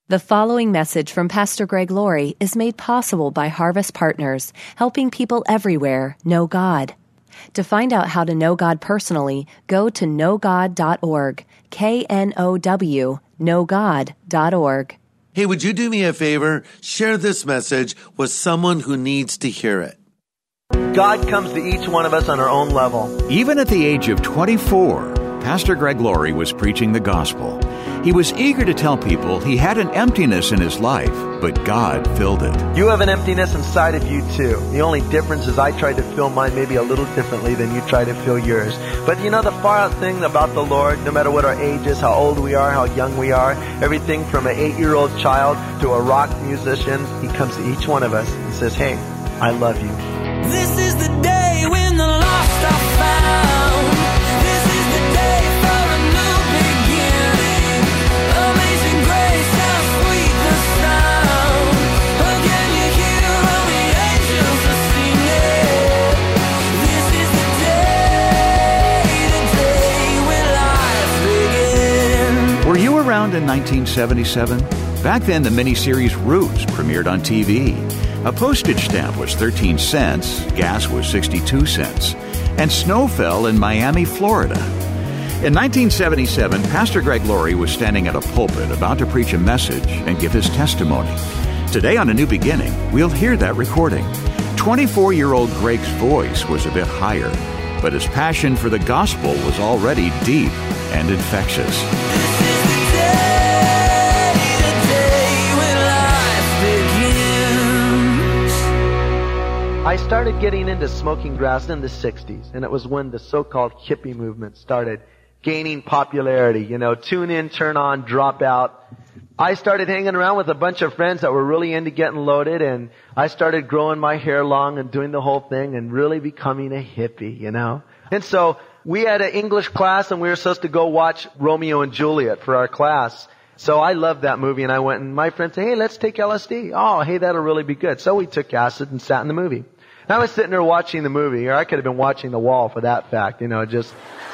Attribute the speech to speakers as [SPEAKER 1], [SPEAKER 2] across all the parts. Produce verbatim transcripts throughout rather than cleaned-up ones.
[SPEAKER 1] The following message from Pastor Greg Laurie is made possible by Harvest Partners, helping people everywhere know God. To find out how to know God personally, go to know god dot org, K N O W, know god dot org.
[SPEAKER 2] Hey, would you do me a favor? Share this message with someone who needs to hear it.
[SPEAKER 3] God comes to each one of us on our own level.
[SPEAKER 4] Even at the age of twenty-four, Pastor Greg Laurie was preaching the gospel. He was eager to tell people he had an emptiness in his life, but God filled it.
[SPEAKER 3] You have an emptiness inside of you too. The only difference is I tried to fill mine maybe a little differently than you try to fill yours. But you know the far out thing about the Lord, no matter what our age is, how old we are, how young we are, everything from an eight-year-old child to a rock musician, He comes to each one of us and says, hey, I love you.
[SPEAKER 5] This is the day when the lost are found. This is the day for a new beginning. Amazing grace, how sweet the sound. Oh, can you hear all the angels are singing? This is the day, the day when life begins.
[SPEAKER 4] Were you around in nineteen seventy-seven? Back then, the miniseries Roots premiered on T V. A postage stamp was thirteen cents, gas was sixty-two cents, and snow fell in Miami, Florida. In nineteen seventy-seven, Pastor Greg Laurie was standing at a pulpit about to preach a message and give his testimony. Today on A New Beginning, we'll hear that recording. twenty-four-year-old Greg's voice was a bit higher, but his passion for the gospel was already deep and infectious.
[SPEAKER 3] I started getting into smoking grass in the sixties, and it was when the so-called hippie movement started gaining popularity. You know, tune in, turn on, drop out. I started hanging around with a bunch of friends that were really into getting loaded, and I started growing my hair long and doing the whole thing and really becoming a hippie, you know. And so we had an English class, and we were supposed to go watch Romeo and Juliet for our class. So I loved that movie, and I went, and my friend said, hey, let's take L S D. Oh, hey, that'll really be good. So we took acid and sat in the movie. And I was sitting there watching the movie, or I could have been watching the wall for that fact, you know, just.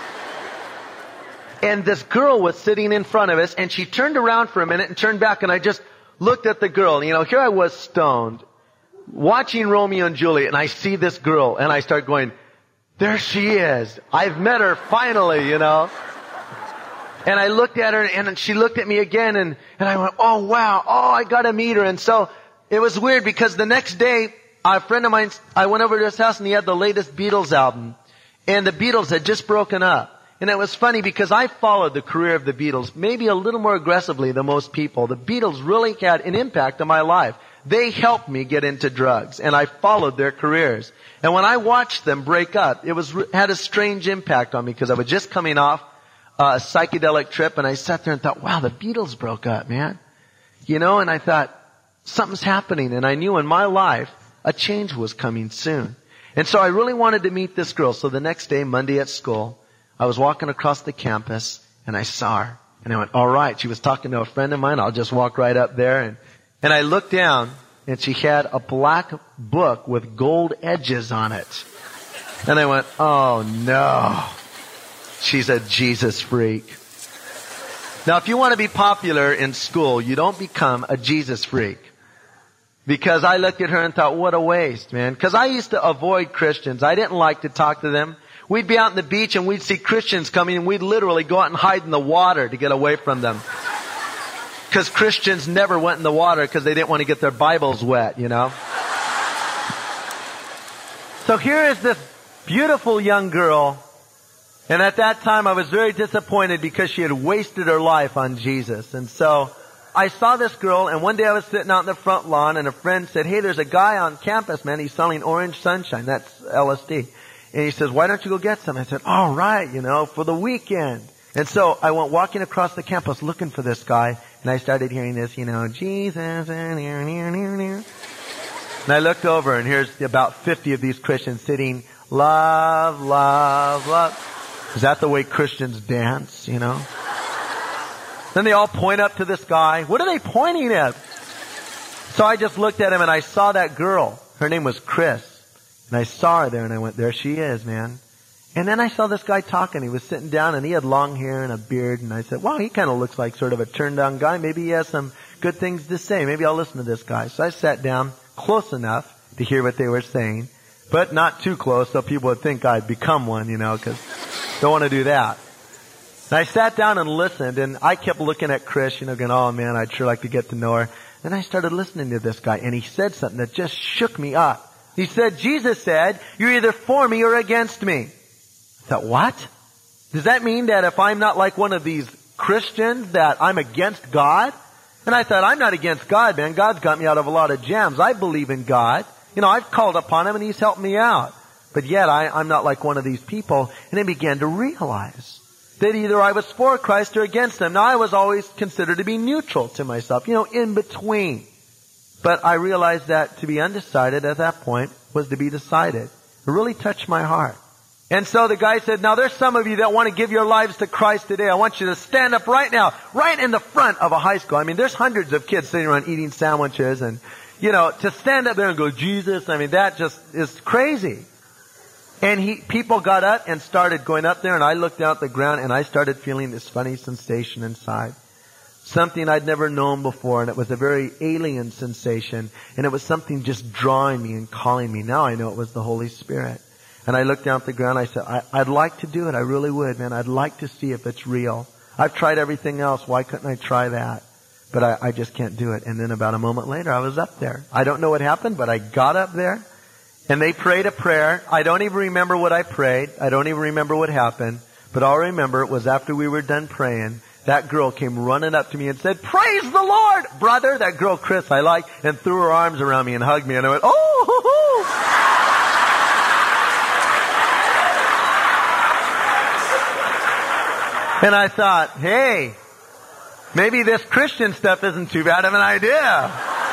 [SPEAKER 3] And this girl was sitting in front of us, and she turned around for a minute and turned back, and I just looked at the girl. You know, here I was stoned, watching Romeo and Juliet, and I see this girl, and I start going, there she is. I've met her finally, you know. And I looked at her, and she looked at me again, and, and I went, oh, wow, oh, I got to meet her. And so it was weird because the next day, a friend of mine, I went over to his house, and he had the latest Beatles album. And the Beatles had just broken up. And it was funny because I followed the career of the Beatles maybe a little more aggressively than most people. The Beatles really had an impact on my life. They helped me get into drugs, and I followed their careers. And when I watched them break up, it was had a strange impact on me because I was just coming off a psychedelic trip, and I sat there and thought, wow, the Beatles broke up, man. You know, and I thought, something's happening. And I knew in my life, a change was coming soon. And so I really wanted to meet this girl. So the next day, Monday at school, I was walking across the campus, and I saw her. And I went, all right. She was talking to a friend of mine. I'll just walk right up there. And, and I looked down, and she had a black book with gold edges on it. And I went, oh, no. She's a Jesus freak. Now, if you want to be popular in school, you don't become a Jesus freak. Because I looked at her and thought, what a waste, man. Because I used to avoid Christians. I didn't like to talk to them. We'd be out on the beach and we'd see Christians coming, and we'd literally go out and hide in the water to get away from them. Because Christians never went in the water because they didn't want to get their Bibles wet, you know. So here is this beautiful young girl. And at that time I was very disappointed because she had wasted her life on Jesus. And so I saw this girl, and one day I was sitting out in the front lawn, and a friend said, hey, there's a guy on campus, man. He's selling Orange Sunshine. That's L S D. And he says, why don't you go get some? I said, all right, you know, for the weekend. And so I went walking across the campus looking for this guy, and I started hearing this, you know, Jesus, near, near, near, near. And I looked over, and here's about fifty of these Christians sitting, love, love, love. Is that the way Christians dance, you know? Then they all point up to this guy. What are they pointing at? So I just looked at him, and I saw that girl. Her name was Chris. And I saw her there, and I went, there she is, man. And then I saw this guy talking. He was sitting down, and he had long hair and a beard. And I said, wow, he kind of looks like sort of a turned-down guy. Maybe he has some good things to say. Maybe I'll listen to this guy. So I sat down close enough to hear what they were saying, but not too close so people would think I'd become one, you know, because don't want to do that. And I sat down and listened, and I kept looking at Chris, you know, going, oh man, I'd sure like to get to know her. Then I started listening to this guy, and he said something that just shook me up. He said, Jesus said, you're either for me or against me. I thought, what? Does that mean that if I'm not like one of these Christians, that I'm against God? And I thought, I'm not against God, man. God's got me out of a lot of jams. I believe in God. You know, I've called upon Him and He's helped me out. But yet, I, I'm not like one of these people. And I began to realize that either I was for Christ or against Him. Now, I was always considered to be neutral to myself, you know, in between. But I realized that to be undecided at that point was to be decided. It really touched my heart. And so the guy said, now there's some of you that want to give your lives to Christ today. I want you to stand up right now, right in the front of a high school. I mean, there's hundreds of kids sitting around eating sandwiches and, you know, to stand up there and go, Jesus, I mean, that just is crazy. And he, people got up and started going up there, and I looked down at the ground and I started feeling this funny sensation inside. Something I'd never known before, and it was a very alien sensation, and it was something just drawing me and calling me. Now I know it was the Holy Spirit. And I looked down at the ground. I said, I, I'd like to do it. I really would, man. I'd like to see if it's real. I've tried everything else. Why couldn't I try that? But I, I just can't do it. And then about a moment later, I was up there. I don't know what happened, but I got up there. And they prayed a prayer. I don't even remember what I prayed. I don't even remember what happened. But all I remember it was after we were done praying, that girl came running up to me and said, praise the Lord, brother. That girl, Chris, I like, and threw her arms around me and hugged me. And I went, oh, hoo, hoo. And I thought, hey, maybe this Christian stuff isn't too bad of an idea.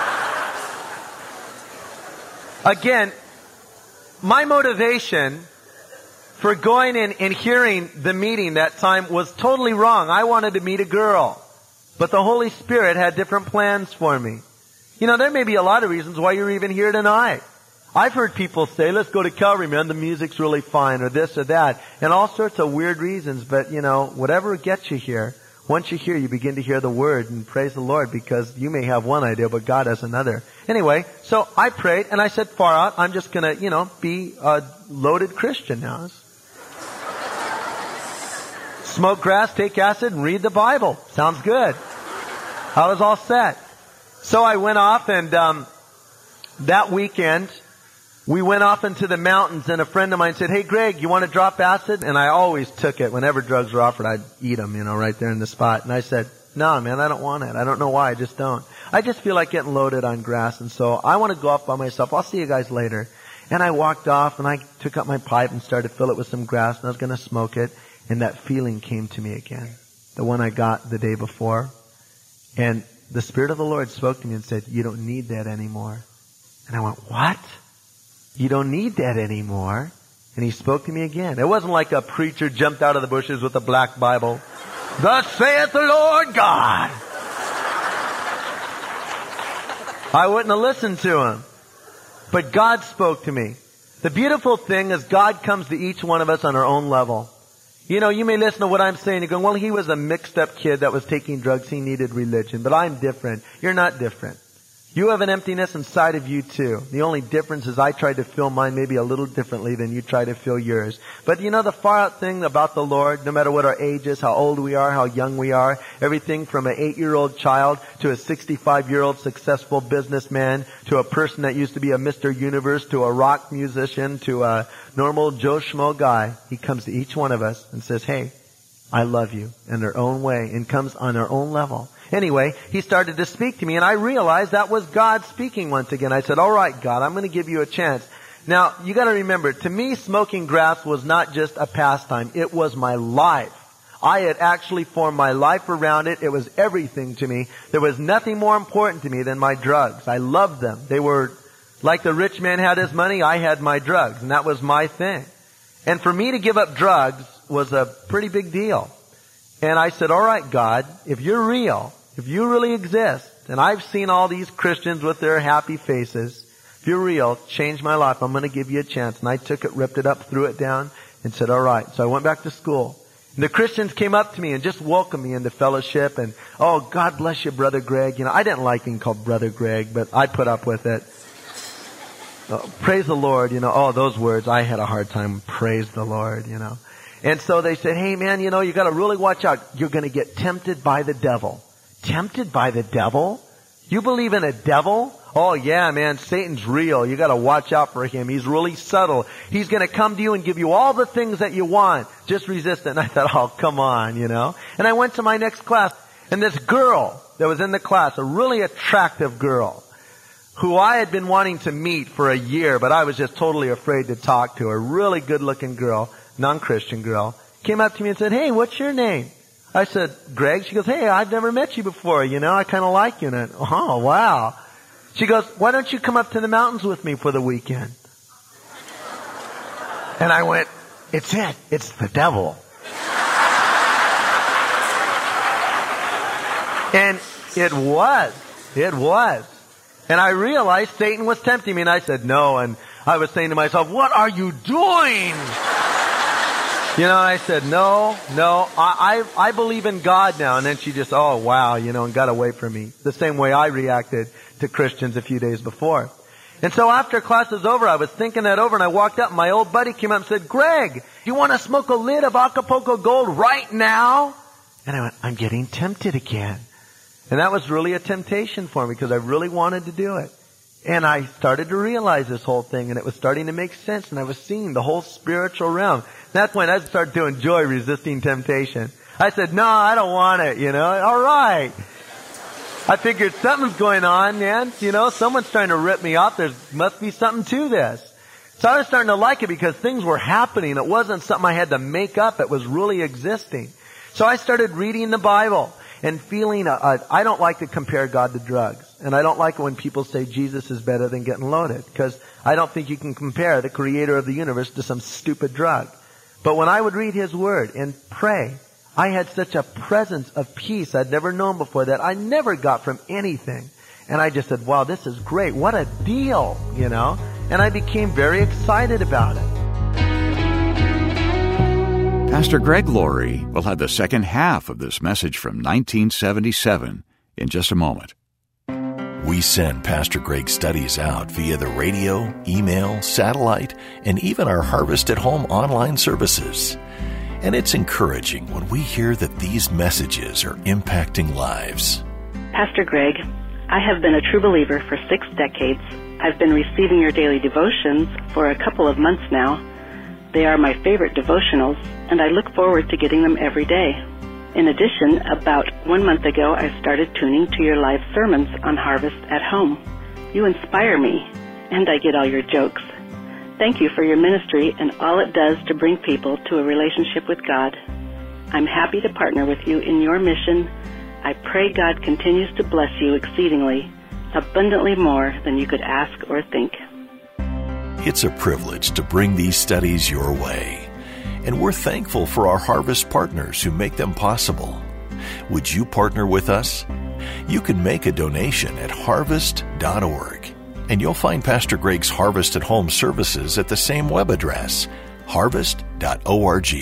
[SPEAKER 3] Again, my motivation for going in and hearing the meeting that time was totally wrong. I wanted to meet a girl. But the Holy Spirit had different plans for me. You know, there may be a lot of reasons why you're even here tonight. I've heard people say, let's go to Calvary, man, the music's really fine, or this or that, and all sorts of weird reasons. But, you know, whatever gets you here, once you're here, you begin to hear the Word and praise the Lord, because you may have one idea, but God has another. Anyway, so I prayed, and I said, far out, I'm just going to, you know, be a loaded Christian now. Smoke grass, take acid, and read the Bible. Sounds good. I was all set. So I went off, and um, that weekend, we went off into the mountains, and a friend of mine said, hey, Greg, you want to drop acid? And I always took it. Whenever drugs were offered, I'd eat them, you know, right there in the spot. And I said, no, man, I don't want it. I don't know why. I just don't. I just feel like getting loaded on grass, and so I want to go off by myself. I'll see you guys later. And I walked off, and I took up my pipe and started to fill it with some grass, and I was going to smoke it. And that feeling came to me again, the one I got the day before. And the Spirit of the Lord spoke to me and said, you don't need that anymore. And I went, what? You don't need that anymore. And He spoke to me again. It wasn't like a preacher jumped out of the bushes with a black Bible. Thus saith the Lord God. I wouldn't have listened to him. But God spoke to me. The beautiful thing is God comes to each one of us on our own level. You know, you may listen to what I'm saying. You're going, well, he was a mixed up kid that was taking drugs. He needed religion. But I'm different. You're not different. You have an emptiness inside of you too. The only difference is I tried to fill mine maybe a little differently than you try to fill yours. But you know the far out thing about the Lord, no matter what our age is, how old we are, how young we are, everything from an eight-year-old child to a sixty-five-year-old successful businessman to a person that used to be a Mister Universe to a rock musician to a normal Joe Schmo guy, He comes to each one of us and says, hey, I love you in their own way, and comes on their own level. Anyway, He started to speak to me, and I realized that was God speaking once again. I said, all right, God, I'm going to give you a chance. Now, you got to remember, to me, smoking grass was not just a pastime. It was my life. I had actually formed my life around it. It was everything to me. There was nothing more important to me than my drugs. I loved them. They were like the rich man had his money, I had my drugs, and that was my thing. And for me to give up drugs was a pretty big deal. And I said, all right, God, if you're real, if you really exist, and I've seen all these Christians with their happy faces, if you're real, change my life. I'm going to give you a chance. And I took it, ripped it up, threw it down, and said, all right. So I went back to school. And the Christians came up to me and just welcomed me into fellowship. And, oh, God bless you, Brother Greg. You know, I didn't like being called Brother Greg, but I put up with it. Oh, praise the Lord, you know. Oh, those words, I had a hard time. Praise the Lord, you know. And so they said, hey, man, you know, you got to really watch out. You're going to get tempted by the devil. Tempted by the devil? You believe in a devil? Oh, yeah, man, Satan's real. You got to watch out for him. He's really subtle. He's going to come to you and give you all the things that you want. Just resist it. And I thought, oh, come on, you know. And I went to my next class, and this girl that was in the class, a really attractive girl, who I had been wanting to meet for a year, but I was just totally afraid to talk to her. Really good-looking girl, non-Christian girl, came up to me and said, hey, what's your name? I said, Greg. She goes, hey, I've never met you before, you know. I kind of like you. And I, oh, wow. She goes, why don't you come up to the mountains with me for the weekend? And I went, it's it. It's the devil. And it was. It was. And I realized Satan was tempting me, and I said no. And I was saying to myself, what are you doing? You know, I said, no, no, I, I, I believe in God now. And then she just, oh, wow, you know, and got away from me. The same way I reacted to Christians a few days before. And so after class was over, I was thinking that over, and I walked up, and my old buddy came up and said, Greg, do you want to smoke a lid of Acapulco Gold right now? And I went, I'm getting tempted again. And that was really a temptation for me, because I really wanted to do it. And I started to realize this whole thing, and it was starting to make sense, and I was seeing the whole spiritual realm. At that point, I started to enjoy resisting temptation. I said, no, I don't want it, you know. All right. I figured something's going on, man. You know, someone's trying to rip me off. There must be something to this. So I was starting to like it because things were happening. It wasn't something I had to make up. It was really existing. So I started reading the Bible and feeling, a, a, I don't like to compare God to drugs. And I don't like it when people say Jesus is better than getting loaded, because I don't think you can compare the creator of the universe to some stupid drug. But when I would read his word and pray, I had such a presence of peace I'd never known before that I never got from anything. And I just said, wow, this is great. What a deal, you know. And I became very excited about it.
[SPEAKER 4] Pastor Greg Laurie will have the second half of this message from nineteen seventy-seven in just a moment.
[SPEAKER 6] We send Pastor Greg's studies out via the radio, email, satellite, and even our Harvest at Home online services. And it's encouraging when we hear that these messages are impacting lives.
[SPEAKER 7] Pastor Greg, I have been a true believer for six decades. I've been receiving your daily devotions for a couple of months now. They are my favorite devotionals, and I look forward to getting them every day. In addition, about one month ago, I started tuning to your live sermons on Harvest at Home. You inspire me, and I get all your jokes. Thank you for your ministry and all it does to bring people to a relationship with God. I'm happy to partner with you in your mission. I pray God continues to bless you exceedingly, abundantly more than you could ask or think.
[SPEAKER 6] It's a privilege to bring these studies your way, and we're thankful for our Harvest partners who make them possible. Would you partner with us? You can make a donation at harvest dot org, and you'll find Pastor Greg's Harvest at Home services at the same web address, harvest dot org.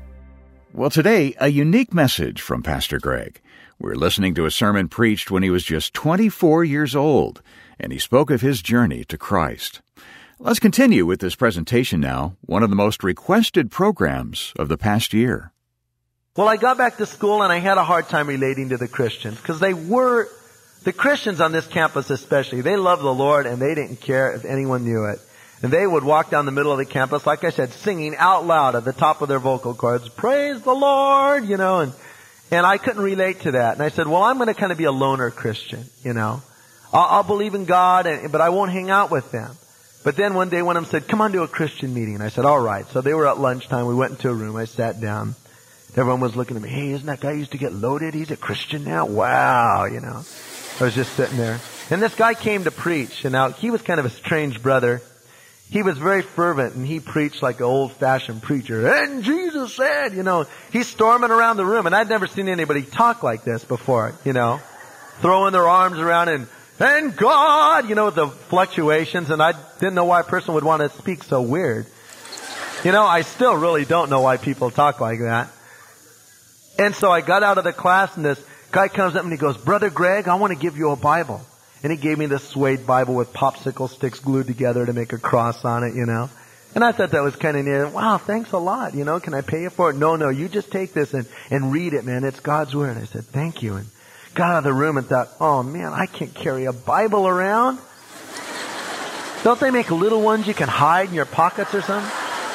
[SPEAKER 4] Well, today, a unique message from Pastor Greg. We're listening to a sermon preached when he was just twenty-four years old, and he spoke of his journey to Christ. Let's continue with this presentation now, one of the most requested programs of the past year.
[SPEAKER 3] Well, I got back to school, and I had a hard time relating to the Christians, because they were, the Christians on this campus especially, they loved the Lord, and they didn't care if anyone knew it. And they would walk down the middle of the campus, like I said, singing out loud at the top of their vocal cords, praise the Lord, you know, and, and I couldn't relate to that. And I said, well, I'm going to kind of be a loner Christian, you know. I'll, I'll believe in God, and, but I won't hang out with them. But then one day one of them said, come on to a Christian meeting. And I said, all right. So they were at lunchtime. We went into a room. I sat down. Everyone was looking at me. Hey, isn't that guy who used to get loaded? He's a Christian now? Wow, you know. I was just sitting there. And this guy came to preach. And now he was kind of a strange brother. He was very fervent, and he preached like an old-fashioned preacher. And Jesus said, you know, he's storming around the room. And I'd never seen anybody talk like this before, you know, throwing their arms around and, and God, you know, the fluctuations. And I didn't know why a person would want to speak so weird. You know, I still really don't know why people talk like that. And so I got out of the class, and this guy comes up and he goes, Brother Greg, I want to give you a Bible. And he gave me this suede Bible with popsicle sticks glued together to make a cross on it, you know. And I thought that was kind of neat. Wow, thanks a lot, you know. Can I pay you for it? No, no, you just take this and, and read it, man. It's God's Word. And I said, thank you. And got out of the room and thought, oh, man, I can't carry a Bible around. Don't they make little ones you can hide in your pockets or something?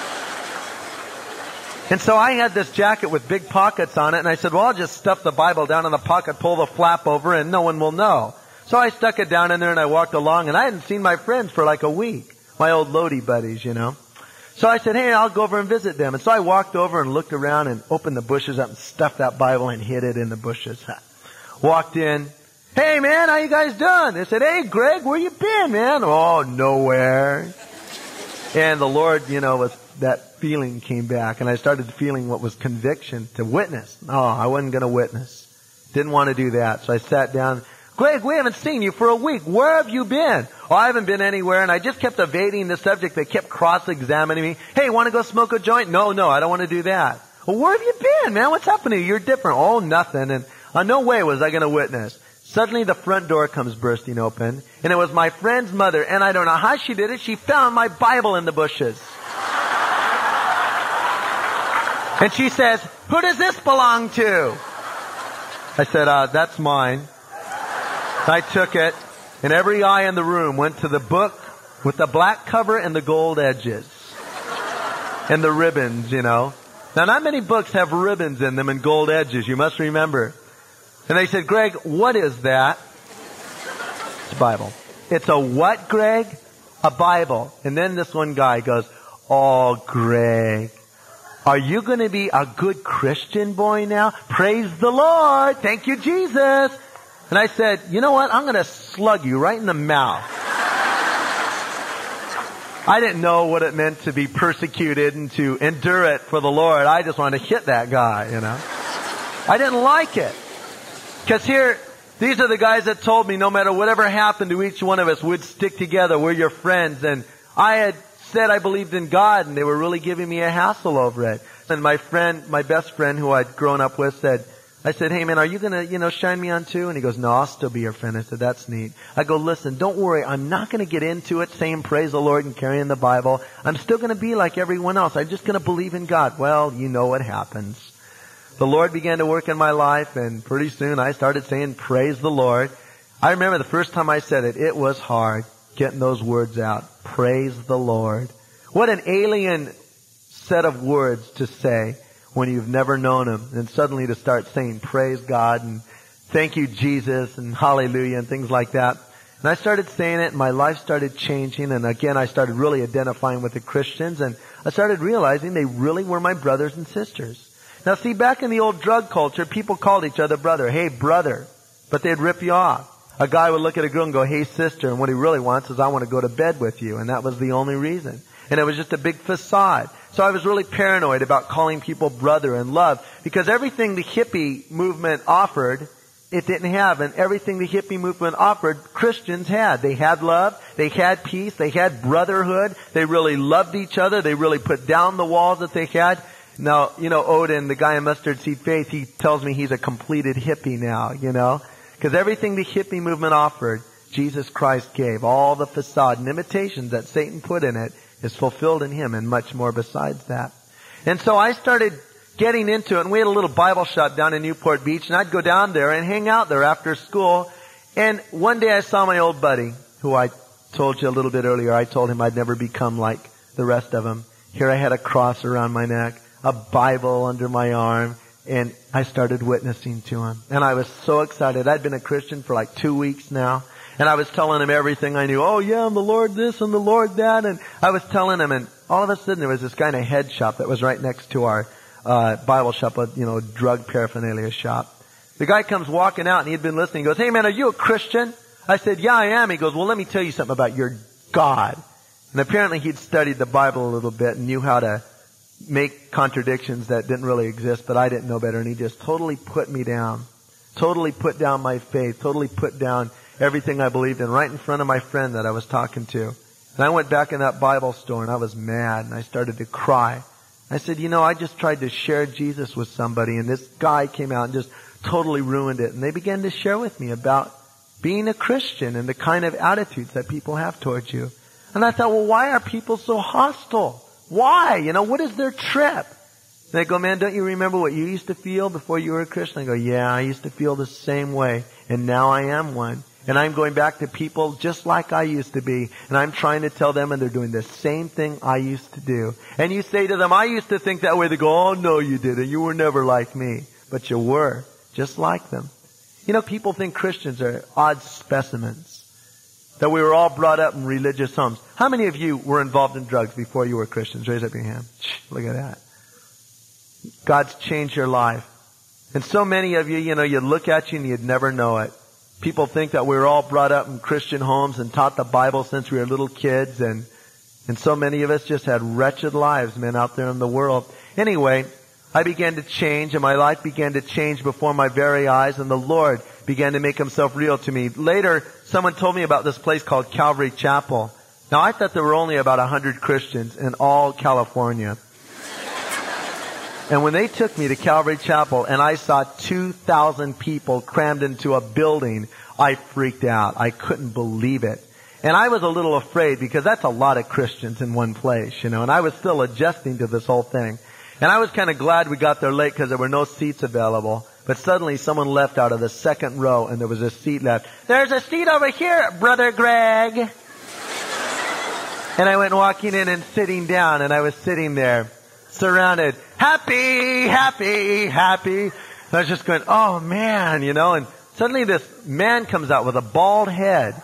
[SPEAKER 3] And so I had this jacket with big pockets on it, and I said, well, I'll just stuff the Bible down in the pocket, pull the flap over, and no one will know. So I stuck it down in there, and I walked along, and I hadn't seen my friends for like a week. My old Lodi buddies, you know. So I said, hey, I'll go over and visit them. And so I walked over and looked around and opened the bushes up and stuffed that Bible and hid it in the bushes. Walked in. Hey, man, how you guys doing? They said, hey, Greg, where you been, man? Oh, nowhere. And the Lord, you know, was that feeling came back, and I started feeling what was conviction to witness. Oh, I wasn't going to witness. Didn't want to do that. So I sat down. Greg, we haven't seen you for a week. Where have you been? Oh, I haven't been anywhere, and I just kept evading the subject. They kept cross-examining me. Hey, want to go smoke a joint? No, no, I don't want to do that. Well, where have you been, man? What's happening? You're different. Oh, nothing. And on no way was I going to witness. Suddenly the front door comes bursting open, and it was my friend's mother, and I don't know how she did it. She found my Bible in the bushes. And she says, who does this belong to? I said, uh, that's mine. I took it, and every eye in the room went to the book with the black cover and the gold edges. And the ribbons, you know. Now, not many books have ribbons in them and gold edges, you must remember. And they said, Greg, what is that? It's a Bible. It's a what, Greg? A Bible. And then this one guy goes, oh, Greg, are you going to be a good Christian boy now? Praise the Lord. Thank you, Jesus. And I said, you know what? I'm going to slug you right in the mouth. I didn't know what it meant to be persecuted and to endure it for the Lord. I just wanted to hit that guy, you know. I didn't like it. Because here, these are the guys that told me no matter whatever happened to each one of us, we'd stick together. We're your friends. And I had said I believed in God, and they were really giving me a hassle over it. And my friend, my best friend who I'd grown up with said, I said, hey man, are you going to, you know, shine me on too? And he goes, no, I'll still be your friend. I said, that's neat. I go, listen, don't worry. I'm not going to get into it saying praise the Lord and carrying the Bible. I'm still going to be like everyone else. I'm just going to believe in God. Well, you know what happens. The Lord began to work in my life, and pretty soon I started saying praise the Lord. I remember the first time I said it, it was hard getting those words out. Praise the Lord. What an alien set of words to say when you've never known Him, and suddenly to start saying praise God and thank you Jesus and hallelujah and things like that. And I started saying it, and my life started changing, and again I started really identifying with the Christians, and I started realizing they really were my brothers and sisters. Now see, back in the old drug culture, people called each other brother. Hey, brother. But they'd rip you off. A guy would look at a girl and go, hey, sister. And what he really wants is, I want to go to bed with you. And that was the only reason. And it was just a big facade. So I was really paranoid about calling people brother and love. Because everything the hippie movement offered, it didn't have. And everything the hippie movement offered, Christians had. They had love. They had peace. They had brotherhood. They really loved each other. They really put down the walls that they had. Now, you know, Odin, the guy in Mustard Seed Faith, he tells me he's a completed hippie now, you know. Because everything the hippie movement offered, Jesus Christ gave. All the facade and imitations that Satan put in it is fulfilled in Him, and much more besides that. And so I started getting into it, and we had a little Bible shop down in Newport Beach, and I'd go down there and hang out there after school. And one day I saw my old buddy, who I told you a little bit earlier. I told him I'd never become like the rest of them. Here I had a cross around my neck, a Bible under my arm, and I started witnessing to him. And I was so excited. I'd been a Christian for like two weeks now, and I was telling him everything I knew. Oh yeah, I'm the Lord this and the Lord that, and I was telling him, and all of a sudden there was this guy in a head shop that was right next to our uh Bible shop, a you know drug paraphernalia shop. The guy comes walking out, and he'd been listening. He goes, hey man, are you a Christian? I said, yeah, I am. He goes, well, let me tell you something about your God. And apparently he'd studied the Bible a little bit and knew how to make contradictions that didn't really exist, but I didn't know better. And he just totally put me down. Totally put down my faith. Totally put down everything I believed in right in front of my friend that I was talking to. And I went back in that Bible store, and I was mad, and I started to cry. I said, you know, I just tried to share Jesus with somebody, and this guy came out and just totally ruined it. And they began to share with me about being a Christian and the kind of attitudes that people have towards you. And I thought, well, why are people so hostile? Why? You know, what is their trip? And they go, man, don't you remember what you used to feel before you were a Christian? I go, yeah, I used to feel the same way, and now I am one. And I'm going back to people just like I used to be. And I'm trying to tell them, and they're doing the same thing I used to do. And you say to them, I used to think that way. They go, oh, no, you didn't. You were never like me. But you were, just like them. You know, people think Christians are odd specimens. That we were all brought up in religious homes. How many of you were involved in drugs before you were Christians? Raise up your hand. Look at that. God's changed your life. And so many of you, you know, you'd look at you and you'd never know it. People think that we were all brought up in Christian homes and taught the Bible since we were little kids, and and so many of us just had wretched lives, man, out there in the world. Anyway, I began to change, and my life began to change before my very eyes, and the Lord began to make Himself real to me. Later, someone told me about this place called Calvary Chapel. Now, I thought there were only about a hundred Christians in all California. And when they took me to Calvary Chapel and I saw two thousand people crammed into a building, I freaked out. I couldn't believe it. And I was a little afraid because that's a lot of Christians in one place, you know, and I was still adjusting to this whole thing. And I was kind of glad we got there late because there were no seats available. But suddenly someone left out of the second row and there was a seat left. There's a seat over here, Brother Greg. And I went walking in and sitting down, and I was sitting there surrounded. Happy, happy, happy. And I was just going, oh man, you know, and suddenly this man comes out with a bald head.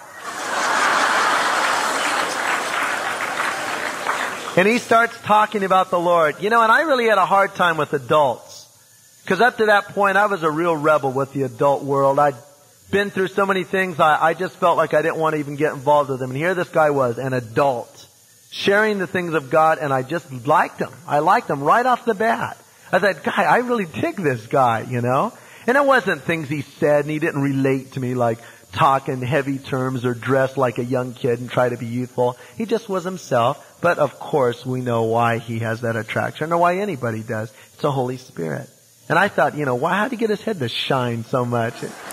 [SPEAKER 3] And he starts talking about the Lord. You know, and I really had a hard time with adults. Because up to that point, I was a real rebel with the adult world. I'd been through so many things, I, I just felt like I didn't want to even get involved with them. And here this guy was, an adult, sharing the things of God, and I just liked him. I liked him right off the bat. I thought, guy, I really dig this guy, you know? And it wasn't things he said, and he didn't relate to me like talk in heavy terms or dress like a young kid and try to be youthful. He just was himself. But of course, we know why he has that attraction, or why anybody does. It's the Holy Spirit. And I thought, you know, why, how'd he get his head to shine so much?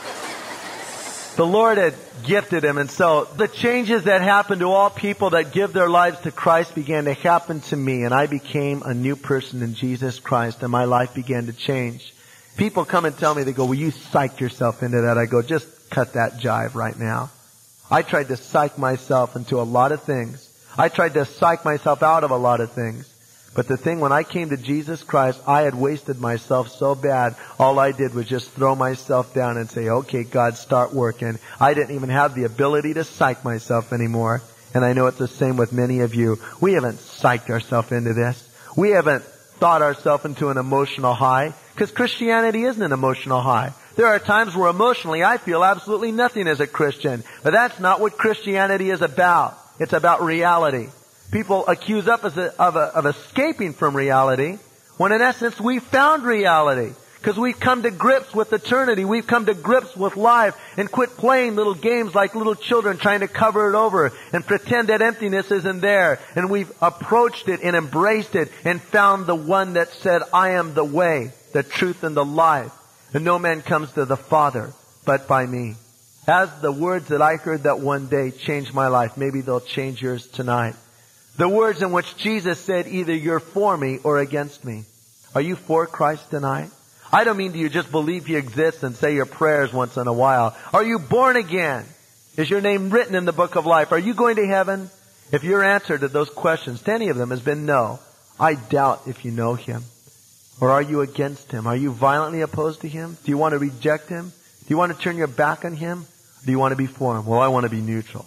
[SPEAKER 3] The Lord had gifted him, and so the changes that happen to all people that give their lives to Christ began to happen to me, and I became a new person in Jesus Christ, and my life began to change. People come and tell me, they go, well, you psyched yourself into that. I go, just cut that jive right now. I tried to psych myself into a lot of things. I tried to psych myself out of a lot of things. But the thing, when I came to Jesus Christ, I had wasted myself so bad. All I did was just throw myself down and say, okay, God, start working. I didn't even have the ability to psych myself anymore. And I know it's the same with many of you. We haven't psyched ourselves into this. We haven't thought ourselves into an emotional high. Because Christianity isn't an emotional high. There are times where emotionally I feel absolutely nothing as a Christian. But that's not what Christianity is about. It's about reality. People accuse us of, of, of escaping from reality, when in essence we found reality. Because we've come to grips with eternity. We've come to grips with life and quit playing little games like little children trying to cover it over and pretend that emptiness isn't there. And we've approached it and embraced it and found the one that said, I am the way, the truth, and the life. And no man comes to the Father but by me. As the words that I heard that one day changed my life, maybe they'll change yours tonight. The words in which Jesus said, either you're for me or against me. Are you for Christ tonight? I don't mean do you just believe He exists and say your prayers once in a while. Are you born again? Is your name written in the book of life? Are you going to heaven? If your answer to those questions, to any of them, has been no, I doubt if you know Him. Or are you against Him? Are you violently opposed to Him? Do you want to reject Him? Do you want to turn your back on Him? Or do you want to be for Him? Well, I want to be neutral.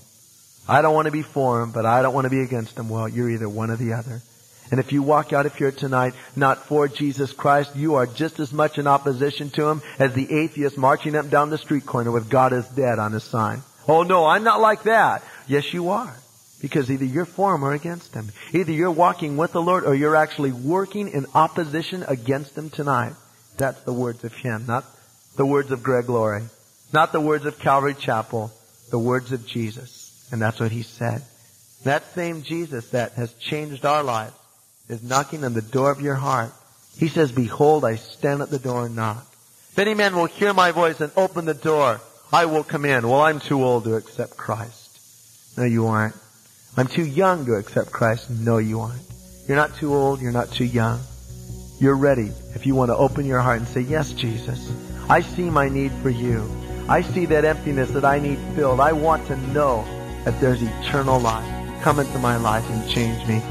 [SPEAKER 3] I don't want to be for Him, but I don't want to be against Him. Well, you're either one or the other. And if you walk out of here tonight not for Jesus Christ, you are just as much in opposition to Him as the atheist marching up down the street corner with God is dead on his sign. Oh no, I'm not like that. Yes, you are. Because either you're for Him or against Him. Either you're walking with the Lord or you're actually working in opposition against Him tonight. That's the words of Him, not the words of Greg Laurie. Not the words of Calvary Chapel, the words of Jesus. And that's what He said. That same Jesus that has changed our lives is knocking on the door of your heart. He says, behold, I stand at the door and knock. If any man will hear my voice and open the door, I will come in. Well, I'm too old to accept Christ. No, you aren't. I'm too young to accept Christ. No, you aren't. You're not too old. You're not too young. You're ready if you want to open your heart and say, yes, Jesus, I see my need for you. I see that emptiness that I need filled. I want to know that there's eternal life. Come into my life and change me.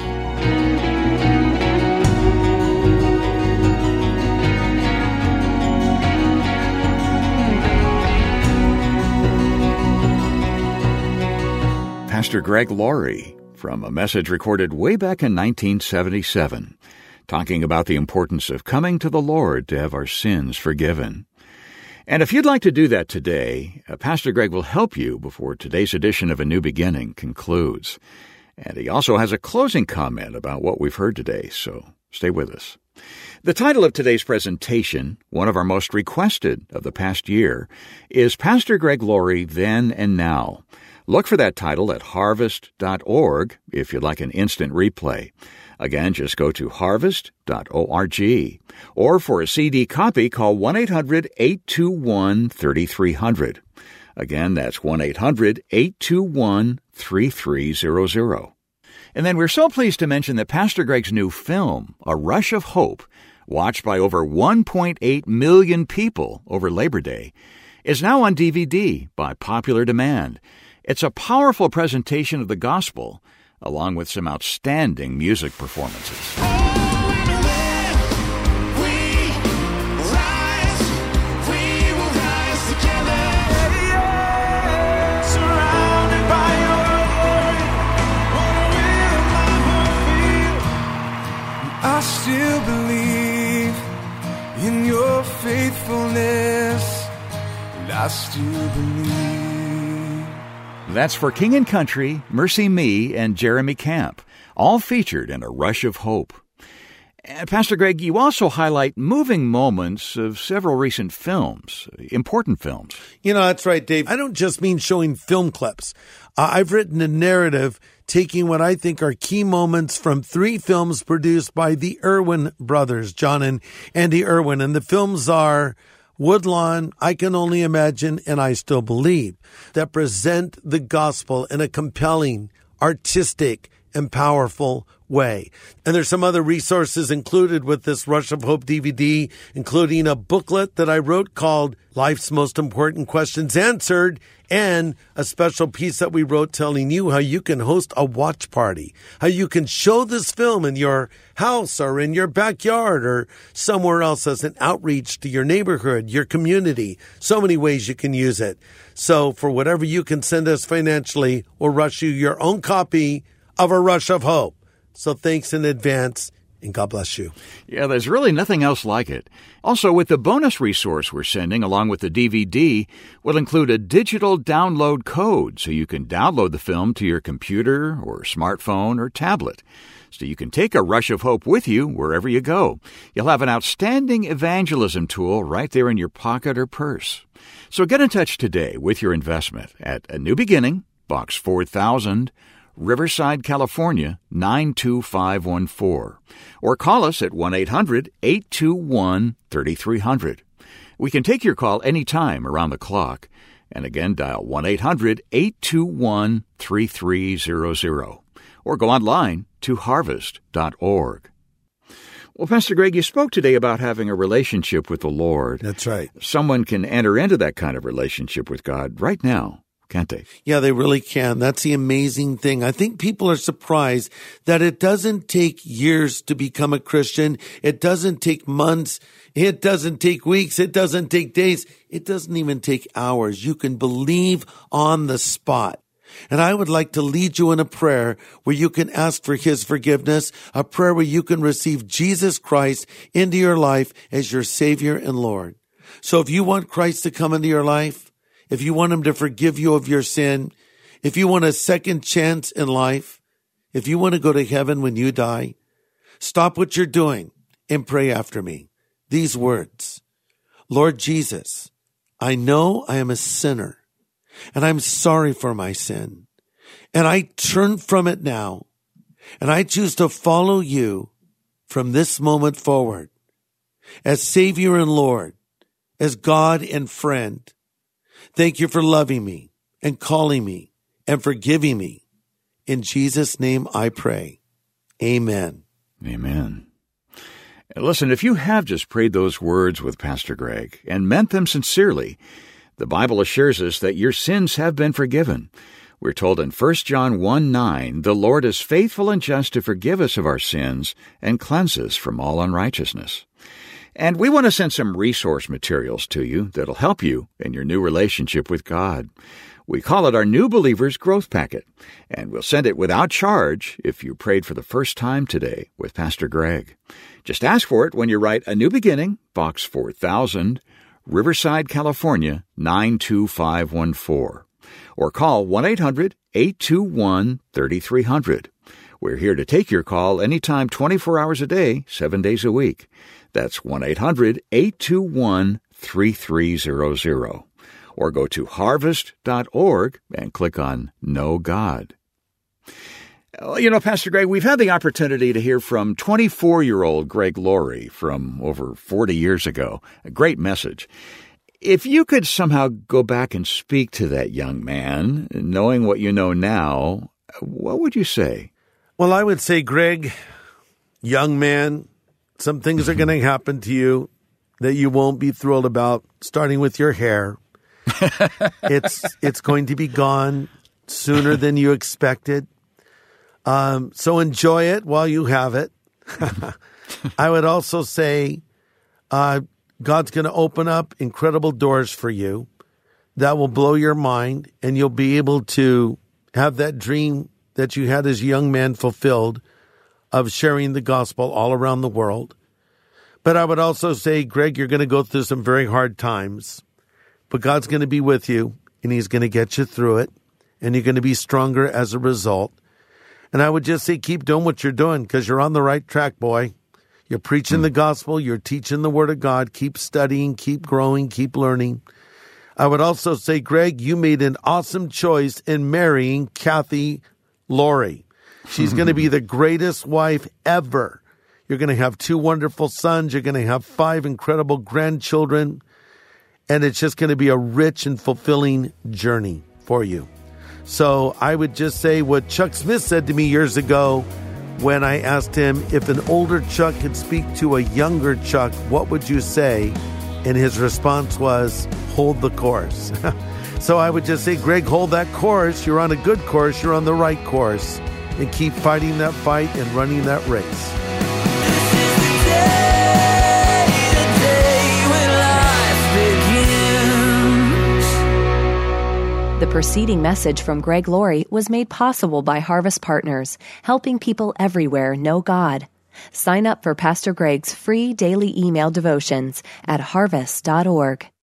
[SPEAKER 4] Pastor Greg Laurie, from a message recorded way back in nineteen seventy-seven, talking about the importance of coming to the Lord to have our sins forgiven. And if you'd like to do that today, uh, Pastor Greg will help you before today's edition of A New Beginning concludes. And he also has a closing comment about what we've heard today, so stay with us. The title of today's presentation, one of our most requested of the past year, is Pastor Greg Laurie, Then and Now. Look for that title at harvest dot org if you'd like an instant replay. Again, just go to harvest dot org. Or for a C D copy, call one eight hundred eight two one three three zero zero. Again, that's one eight hundred eight two one three three zero zero. And then we're so pleased to mention that Pastor Greg's new film, A Rush of Hope, watched by over one point eight million people over Labor Day, is now on D V D by popular demand. It's a powerful presentation of the gospel, along with some outstanding music performances.
[SPEAKER 5] I still believe in your faithfulness, and I still believe.
[SPEAKER 4] That's for King and Country, Mercy Me, and Jeremy Camp, all featured in A Rush of Hope. And Pastor Greg, you also highlight moving moments of several recent films, important films.
[SPEAKER 2] You know, that's right, Dave. I don't just mean showing film clips. Uh, I've written a narrative taking what I think are key moments from three films produced by the Irwin brothers, John and Andy Irwin. And the films are Woodlawn, I Can Only Imagine, and I Still Believe, that present the gospel in a compelling, artistic, and powerful way. And there's some other resources included with this Rush of Hope D V D, including a booklet that I wrote called Life's Most Important Questions Answered, and a special piece that we wrote telling you how you can host a watch party, how you can show this film in your house or in your backyard or somewhere else as an outreach to your neighborhood, your community. So many ways you can use it. So for whatever you can send us financially, we'll rush you your own copy of A Rush of Hope. So thanks in advance, and God bless you.
[SPEAKER 4] Yeah, there's really nothing else like it. Also, with the bonus resource we're sending, along with the D V D, we'll include a digital download code so you can download the film to your computer or smartphone or tablet. So you can take A Rush of Hope with you wherever you go. You'll have an outstanding evangelism tool right there in your pocket or purse. So get in touch today with your investment at A New Beginning, Box four thousand, Riverside, California, nine two five one four. Or call us at one eight hundred eight two one three three zero zero. We can take your call anytime around the clock. And again, dial one eight hundred eight two one three three zero zero. Or go online to harvest dot org. Well, Pastor Greg, you spoke today about having a relationship with the Lord.
[SPEAKER 2] That's right.
[SPEAKER 4] Someone can enter into that kind of relationship with God right now, can't they?
[SPEAKER 2] Yeah, they really can. That's the amazing thing. I think people are surprised that it doesn't take years to become a Christian. It doesn't take months. It doesn't take weeks. It doesn't take days. It doesn't even take hours. You can believe on the spot. And I would like to lead you in a prayer where you can ask for His forgiveness, a prayer where you can receive Jesus Christ into your life as your Savior and Lord. So if you want Christ to come into your life, if you want Him to forgive you of your sin, if you want a second chance in life, if you want to go to heaven when you die, stop what you're doing and pray after me. These words: Lord Jesus, I know I am a sinner, and I'm sorry for my sin, and I turn from it now, And I choose to follow you from this moment forward as Savior and Lord, as God and friend. Thank you for loving me and calling me and forgiving me. In Jesus' name I pray. Amen.
[SPEAKER 4] Amen. Listen, if you have just prayed those words with Pastor Greg and meant them sincerely, the Bible assures us that your sins have been forgiven. We're told in First John one nine, the Lord is faithful and just to forgive us of our sins and cleanse us from all unrighteousness. And we want to send some resource materials to you that'll help you in your new relationship with God. We call it our New Believers Growth Packet, and we'll send it without charge if you prayed for the first time today with Pastor Greg. Just ask for it when you write A New Beginning, Box four thousand, Riverside, California, nine two five one four. Or call one eight hundred eight two one three three zero zero. We're here to take your call anytime twenty-four hours a day, seven days a week. That's one eight hundred eight two one three three zero zero. Or go to harvest dot org and click on Know God. You know, Pastor Greg, we've had the opportunity to hear from twenty-four-year-old Greg Laurie from over forty years ago. A great message. If you could somehow go back and speak to that young man, knowing what you know now, what would you say?
[SPEAKER 2] Well, I would say, Greg, young man, some things are going to happen to you that you won't be thrilled about, starting with your hair. it's it's going to be gone sooner than you expected. Um, so enjoy it while you have it. I would also say uh, God's going to open up incredible doors for you that will blow your mind, and you'll be able to have that dream that you had as a young man fulfilled of sharing the gospel all around the world. But I would also say, Greg, you're going to go through some very hard times, but God's going to be with you, and he's going to get you through it, and you're going to be stronger as a result. And I would just say, keep doing what you're doing, because you're on the right track, boy. You're preaching the gospel. You're teaching the word of God. Keep studying, keep growing, keep learning. I would also say, Greg, you made an awesome choice in marrying Kathy Laurie. She's going to be the greatest wife ever. You're going to have two wonderful sons. You're going to have five incredible grandchildren. And it's just going to be a rich and fulfilling journey for you. So I would just say what Chuck Smith said to me years ago when I asked him if an older Chuck could speak to a younger Chuck, what would you say? And his response was, hold the course. So I would just say, Greg, hold that course. You're on a good course. You're on the right course. And keep fighting that fight and running that race.
[SPEAKER 1] The preceding message from Greg Laurie was made possible by Harvest Partners, helping people everywhere know God. Sign up for Pastor Greg's free daily email devotions at harvest dot org.